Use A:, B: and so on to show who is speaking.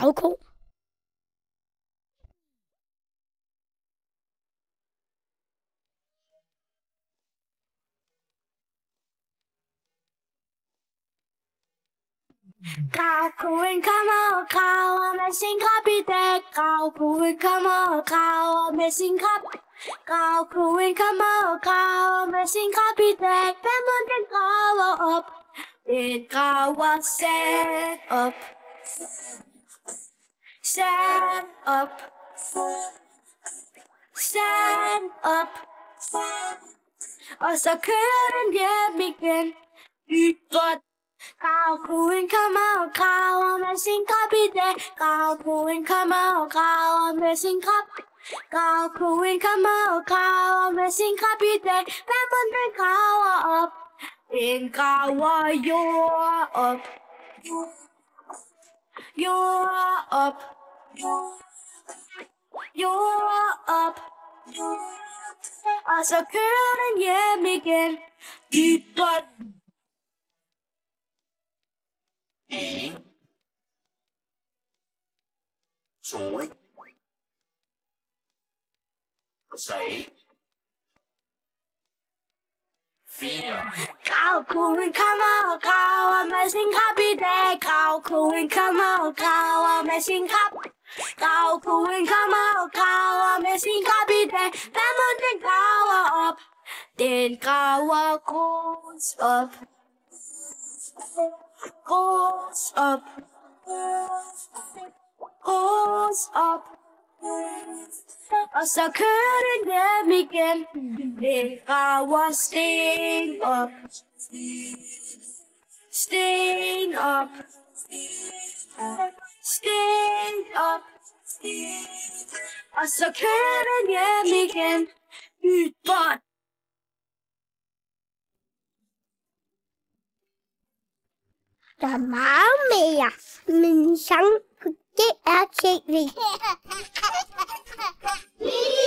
A: gravko. Gravkoen kommer og graver med sin krop i dag. Gravkoen kommer og graver med sin krop. Gravkoen kommer og graver med sin krop i dag. Hvem må den graver op? Den graver sand op. Sand op. Sand op. Og så kører den hjem igen. Ytret. Gravkoen kommer og graver med sin krop i dag. Gravkoen kommer og graver med sin krop. Gravkoen kommer og graver med sin krop i dag. Hvem må den graver op? Den graver jord op. Jord op. Jord op. Og så kører den hjem igen. Dybere.
B: En, to, tre, fire.
A: Gravkoen kommer og graver med sin krop i dag. Gravkoen kommer og graver med sin krop. Gravkoen kommer og graver med sin krop i dag. Hvad må den graver op? Den graver grus op. Grus op. Grus op. Og så kører den hjem igen. Den graver sten op. Sten op. Sten op. Og så kører den hjem igen. Ytbånd. Der er meget mere, men sang på DR TV.